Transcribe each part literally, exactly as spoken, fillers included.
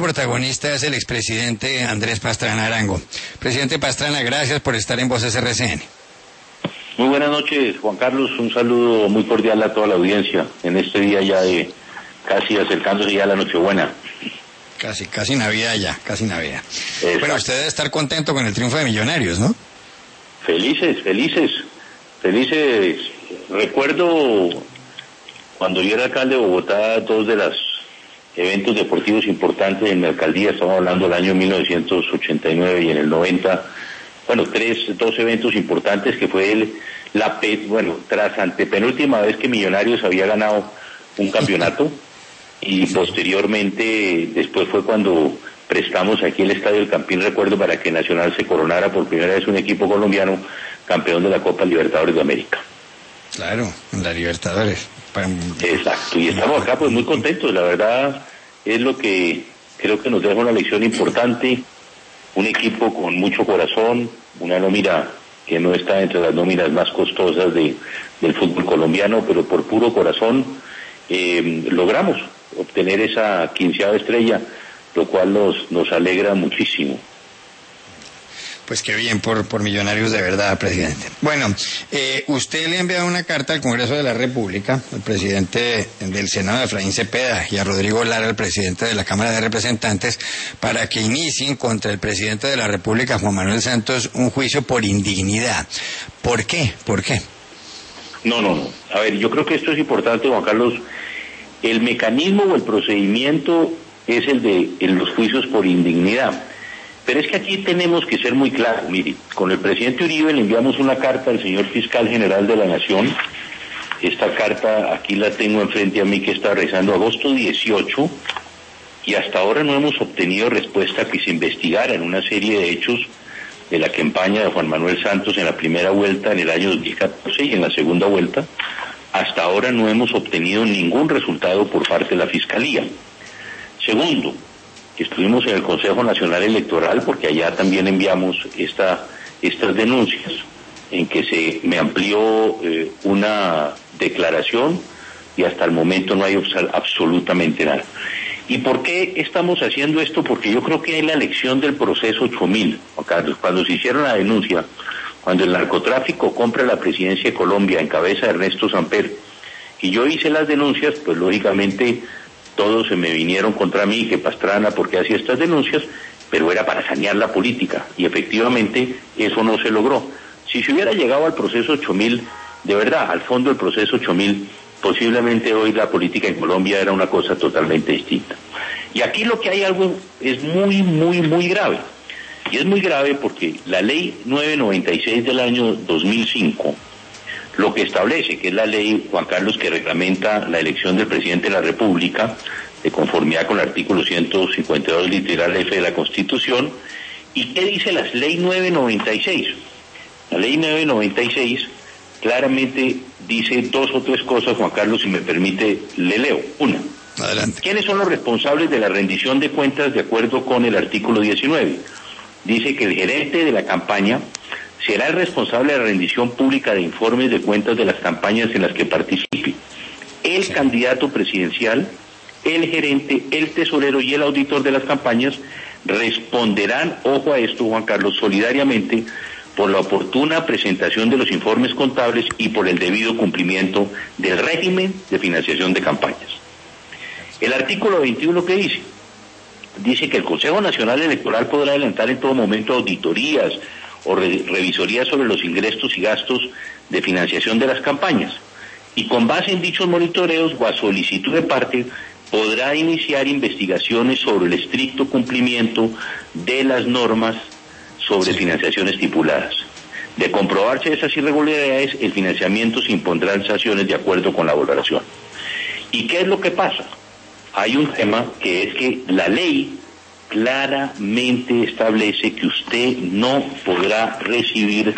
protagonista es el expresidente Andrés Pastrana Arango. Presidente Pastrana, gracias por estar en Voces R C N. Muy buenas noches, Juan Carlos. Un saludo muy cordial a toda la audiencia en este día ya de casi acercándose ya a la Nochebuena. Casi, casi Navidad ya, casi Navidad. Exacto. Bueno, usted debe estar contento con el triunfo de Millonarios, ¿no? Felices, felices, felices. Recuerdo cuando yo era alcalde de Bogotá, dos de los eventos deportivos importantes en mi alcaldía, estamos hablando del año mil novecientos ochenta y nueve y en el noventa, bueno, tres, dos eventos importantes que fue el, la P E T, bueno, tras antepenúltima vez que Millonarios había ganado un campeonato, y posteriormente, después fue cuando prestamos aquí el Estadio del Campín, recuerdo, para que Nacional se coronara por primera vez un equipo colombiano campeón de la Copa Libertadores de América. Claro, en la Libertadores. Para... Exacto, y estamos acá pues muy contentos, la verdad es lo que creo que nos deja una lección importante, un equipo con mucho corazón, una nómina que no está entre las nóminas más costosas de, del fútbol colombiano, pero por puro corazón eh, logramos obtener esa quinceava estrella, lo cual nos, nos alegra muchísimo. Pues qué bien por, por Millonarios de verdad, presidente. Bueno, eh, usted le ha enviado una carta al Congreso de la República, al presidente del Senado, Efraín Cepeda, y a Rodrigo Lara, el presidente de la Cámara de Representantes, para que inicien contra el presidente de la República, Juan Manuel Santos, un juicio por indignidad. ¿Por qué? ¿Por qué? No, no, no. A ver, yo creo que esto es importante, Juan Carlos. El mecanismo o el procedimiento es el de en los juicios por indignidad. Pero es que aquí tenemos que ser muy claros. Mire, con el presidente Uribe le enviamos una carta al señor fiscal general de la Nación. Esta carta aquí la tengo enfrente a mí, que está rezando agosto dieciocho, y hasta ahora no hemos obtenido respuesta que se investigara en una serie de hechos de la campaña de Juan Manuel Santos en la primera vuelta en el año dos mil catorce y en la segunda vuelta. Hasta ahora no hemos obtenido ningún resultado por parte de la Fiscalía. Segundo, estuvimos en el Consejo Nacional Electoral porque allá también enviamos esta, estas denuncias en que se me amplió eh, una declaración y hasta el momento no hay absolutamente nada. ¿Y por qué estamos haciendo esto? Porque yo creo que hay la lección del proceso ocho mil, Juan Carlos, cuando se hicieron la denuncia, cuando el narcotráfico compra la presidencia de Colombia en cabeza de Ernesto Samper, y yo hice las denuncias, pues lógicamente todos se me vinieron contra mí, que Pastrana, ¿por qué hacía estas denuncias? Pero era para sanear la política, y efectivamente eso no se logró. Si se hubiera llegado al proceso ocho mil, de verdad, al fondo del proceso ocho mil, posiblemente hoy la política en Colombia era una cosa totalmente distinta. Y aquí lo que hay algo es muy, muy, muy grave. Y es muy grave porque la ley nueve noventa y seis del año dos mil cinco, lo que establece, que es la ley, Juan Carlos, que reglamenta la elección del presidente de la República, de conformidad con el artículo ciento cincuenta y dos literal F de la Constitución. ¿Y qué dice la ley nueve noventa y seis? La ley nueve noventa y seis claramente dice dos o tres cosas, Juan Carlos, si me permite, le leo. Una, adelante. ¿Quiénes son los responsables de la rendición de cuentas de acuerdo con el artículo diecinueve? Dice que el gerente de la campaña será el responsable de la rendición pública de informes de cuentas de las campañas en las que participe. El sí. candidato presidencial, el gerente, el tesorero y el auditor de las campañas responderán, ojo a esto, Juan Carlos, solidariamente por la oportuna presentación de los informes contables y por el debido cumplimiento del régimen de financiación de campañas. El artículo veintiuno, ¿qué dice? Dice que el Consejo Nacional Electoral podrá adelantar en todo momento auditorías o re revisorías sobre los ingresos y gastos de financiación de las campañas, y con base en dichos monitoreos o a solicitud de parte podrá iniciar investigaciones sobre el estricto cumplimiento de las normas sobre sí. financiación estipuladas. De comprobarse esas irregularidades, el financiamiento se impondrán sanciones de acuerdo con la valoración. ¿Y qué es lo que pasa? Hay un tema que es que la ley claramente establece que usted no podrá recibir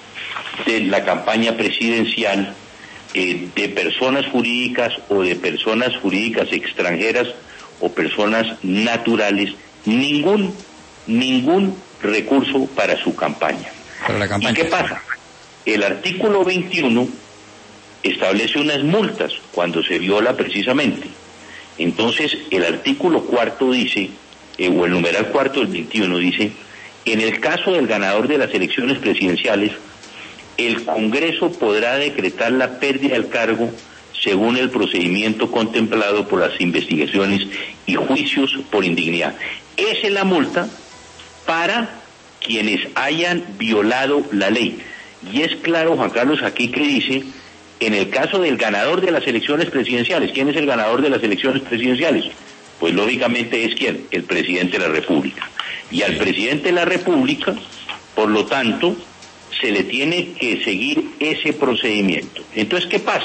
de la campaña presidencial eh, de personas jurídicas o de personas jurídicas extranjeras o personas naturales ningún ningún recurso para su campaña. Para la campaña. ¿Y qué pasa? El artículo veintiuno establece unas multas cuando se viola precisamente. Entonces el artículo cuarto dice eh, o el numeral cuarto del veintiuno dice: en el caso del ganador de las elecciones presidenciales, el Congreso podrá decretar la pérdida del cargo según el procedimiento contemplado por las investigaciones y juicios por indignidad. Esa es la multa para quienes hayan violado la ley. Y es claro, Juan Carlos, aquí que dice, en el caso del ganador de las elecciones presidenciales. ¿Quién es el ganador de las elecciones presidenciales? Pues lógicamente es ¿quién? El presidente de la República. Y al presidente de la República, por lo tanto, se le tiene que seguir ese procedimiento. Entonces, ¿qué pasa?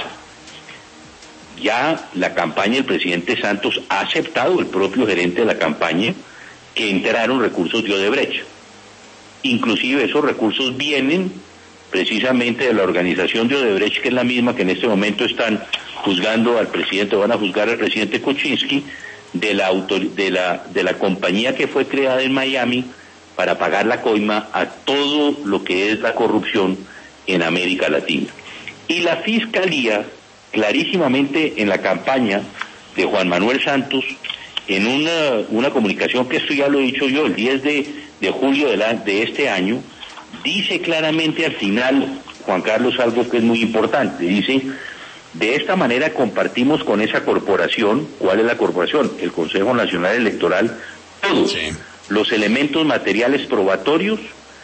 Ya la campaña del presidente Santos ha aceptado, el propio gerente de la campaña, que entraron recursos de Odebrecht. Inclusive esos recursos vienen precisamente de la organización de Odebrecht, que es la misma que en este momento están juzgando al presidente, van a juzgar al presidente Kuczynski, de la, autor, de la, de la compañía que fue creada en Miami para pagar la coima a todo lo que es la corrupción en América Latina. Y la Fiscalía, clarísimamente en la campaña de Juan Manuel Santos, en una, una comunicación que esto ya lo he dicho yo, el diez de, de julio de, la, de este año, dice claramente al final, Juan Carlos, algo que es muy importante, dice: de esta manera compartimos con esa corporación. ¿Cuál es la corporación? El Consejo Nacional Electoral, todos sí. los elementos materiales probatorios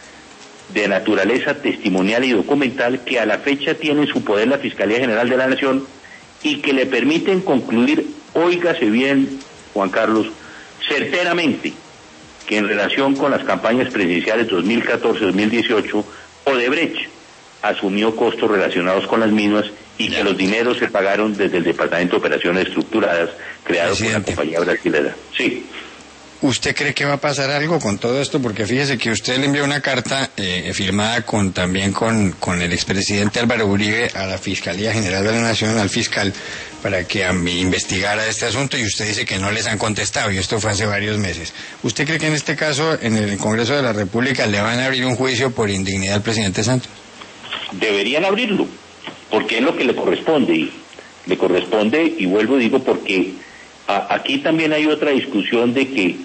de naturaleza testimonial y documental que a la fecha tiene en su poder la Fiscalía General de la Nación y que le permiten concluir, óigase bien, Juan Carlos, certeramente, que en relación con las campañas presidenciales dos mil catorce dos mil dieciocho, Odebrecht asumió costos relacionados con las mismas y ya. que los dineros se pagaron desde el Departamento de Operaciones Estructuradas creado Presidente. por la compañía brasilera. Sí. ¿Usted cree que va a pasar algo con todo esto? Porque fíjese que usted le envió una carta eh, firmada con también con, con el expresidente Álvaro Uribe a la Fiscalía General de la Nación, al fiscal, para que um, investigara este asunto, y usted dice que no les han contestado, y esto fue hace varios meses. ¿Usted cree que en este caso, en el Congreso de la República, le van a abrir un juicio por indignidad al presidente Santos? Deberían abrirlo, porque es lo que le corresponde, y le corresponde, y vuelvo y digo, porque a, aquí también hay otra discusión de que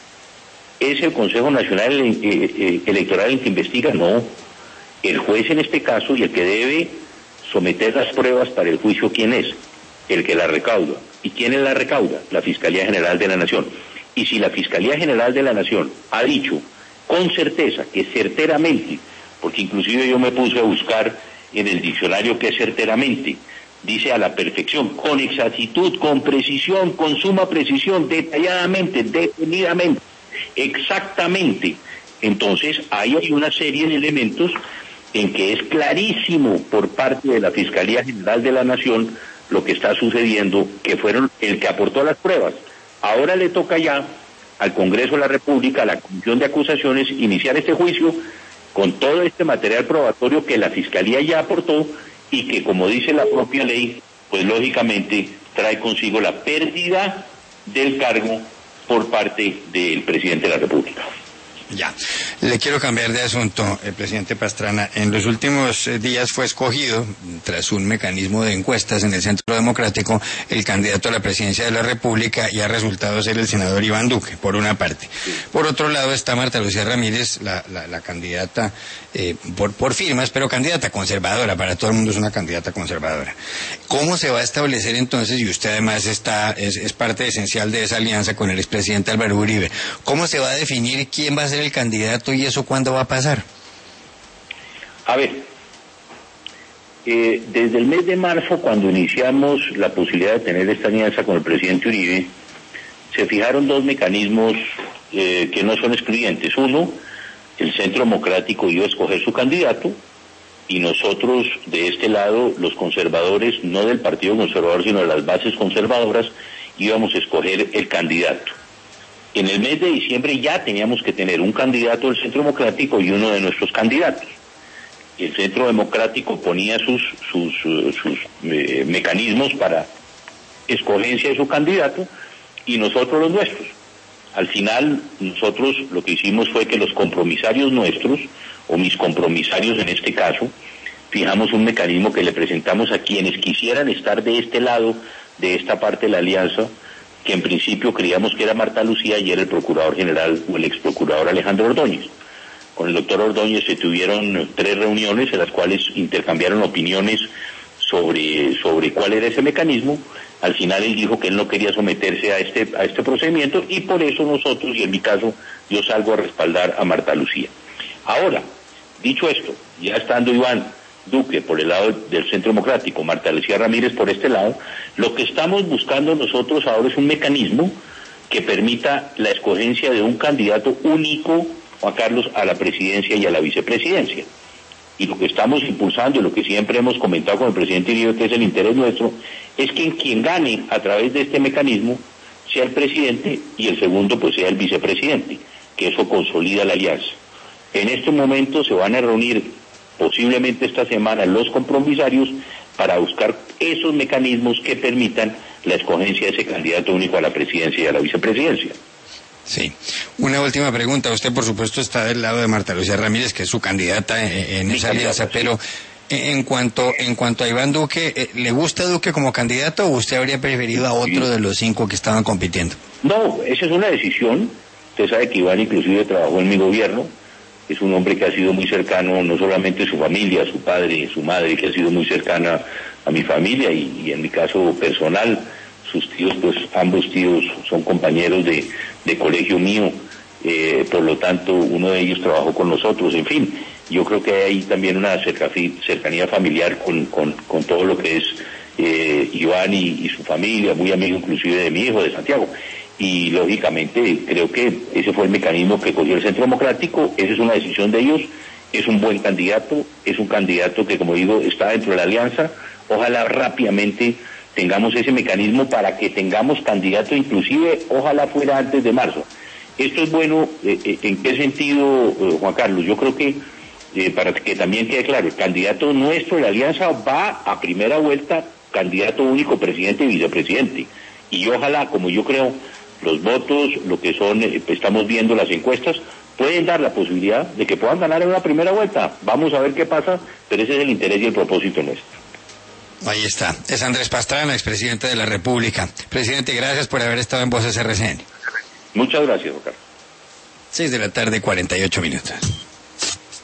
¿es el Consejo Nacional eh, eh, Electoral el que investiga? No. El juez en este caso, y el que debe someter las pruebas para el juicio, ¿quién es? El que la recauda. ¿Y quién es la recauda? La Fiscalía General de la Nación. Y si la Fiscalía General de la Nación ha dicho con certeza, que certeramente, porque inclusive yo me puse a buscar en el diccionario que es certeramente, dice a la perfección, con exactitud, con precisión, con suma precisión, detalladamente, detenidamente, exactamente. Entonces ahí hay una serie de elementos en que es clarísimo por parte de la Fiscalía General de la Nación lo que está sucediendo, que fueron el que aportó las pruebas. Ahora le toca ya al Congreso de la República, a la Comisión de Acusaciones, iniciar este juicio con todo este material probatorio que la Fiscalía ya aportó y que, como dice la propia ley, pues lógicamente trae consigo la pérdida del cargo por parte del presidente de la República. Ya, le quiero cambiar de asunto, el presidente Pastrana. En los últimos días fue escogido, tras un mecanismo de encuestas en el Centro Democrático, el candidato a la presidencia de la República, y ha resultado ser el senador Iván Duque, por una parte. Por otro lado está Marta Lucía Ramírez, la, la, la candidata eh, por, por firmas, pero candidata conservadora, para todo el mundo es una candidata conservadora. ¿Cómo se va a establecer entonces, y usted además está es, es parte esencial de esa alianza con el expresidente Álvaro Uribe, cómo se va a definir quién va a ser el candidato y eso cuándo va a pasar? A ver, eh, desde el mes de marzo, cuando iniciamos la posibilidad de tener esta alianza con el presidente Uribe, se fijaron dos mecanismos eh, que no son excluyentes. Uno, el Centro Democrático iba a escoger su candidato, y nosotros de este lado, los conservadores, no del Partido Conservador, sino de las bases conservadoras, íbamos a escoger el candidato. En el mes de diciembre ya teníamos que tener un candidato del Centro Democrático y uno de nuestros candidatos. El Centro Democrático ponía sus, sus, sus eh, mecanismos para escogencia de su candidato y nosotros los nuestros. Al final, nosotros lo que hicimos fue que los compromisarios nuestros, o mis compromisarios en este caso, fijamos un mecanismo que le presentamos a quienes quisieran estar de este lado, de esta parte de la alianza, que en principio creíamos que era Marta Lucía y era el procurador general o el ex procurador Alejandro Ordóñez. Con el doctor Ordóñez se tuvieron tres reuniones en las cuales intercambiaron opiniones sobre, sobre cuál era ese mecanismo. Al final él dijo que él no quería someterse a este, a este procedimiento y por eso nosotros, y en mi caso, yo salgo a respaldar a Marta Lucía. Ahora, dicho esto, ya estando Iván Duque por el lado del Centro Democrático, Marta Lucía Ramírez por este lado, lo que estamos buscando nosotros ahora es un mecanismo que permita la escogencia de un candidato único, Juan Carlos, a la presidencia y a la vicepresidencia. Y lo que estamos impulsando y lo que siempre hemos comentado con el presidente Uribe, que es el interés nuestro, es que quien gane a través de este mecanismo sea el presidente y el segundo pues sea el vicepresidente, que eso consolida la alianza. En este momento se van a reunir posiblemente esta semana los compromisarios para buscar esos mecanismos que permitan la escogencia de ese candidato único a la presidencia y a la vicepresidencia. Sí. Una última pregunta. Usted, por supuesto, está del lado de Marta Lucía Ramírez, que es su candidata en, en esa alianza, sí. Pero en cuanto en cuanto a Iván Duque, ¿le gusta Duque como candidato o usted habría preferido a otro sí. de los cinco que estaban compitiendo? No, esa es una decisión. Usted sabe que Iván inclusive trabajó en mi gobierno. Es un hombre que ha sido muy cercano, no solamente a su familia, a su padre, su madre, que ha sido muy cercana a mi familia y, y en mi caso personal, sus tíos, pues ambos tíos son compañeros de, de colegio mío, eh, por lo tanto uno de ellos trabajó con nosotros, en fin, yo creo que hay también una cerca, cercanía familiar con, con, con todo lo que es eh, Iván y, y su familia, muy amigo inclusive de mi hijo, de Santiago. Y lógicamente creo que ese fue el mecanismo que cogió el Centro Democrático, esa es una decisión de ellos, es un buen candidato, es un candidato que, como digo, está dentro de la alianza. Ojalá rápidamente tengamos ese mecanismo para que tengamos candidato, inclusive ojalá fuera antes de marzo. Esto es bueno, eh, ¿en qué sentido, eh, Juan Carlos? Yo creo que, eh, para que también quede claro, el candidato nuestro de la alianza va a primera vuelta, candidato único, presidente y vicepresidente. Y ojalá, como yo creo, los votos, lo que son, eh, estamos viendo las encuestas, pueden dar la posibilidad de que puedan ganar en una primera vuelta. Vamos a ver qué pasa, pero ese es el interés y el propósito nuestro. Ahí está. Es Andrés Pastrana, expresidente de la República. Presidente, gracias por haber estado en Voces R C N. Muchas gracias, Ricardo. Seis de la tarde, cuarenta y ocho minutos.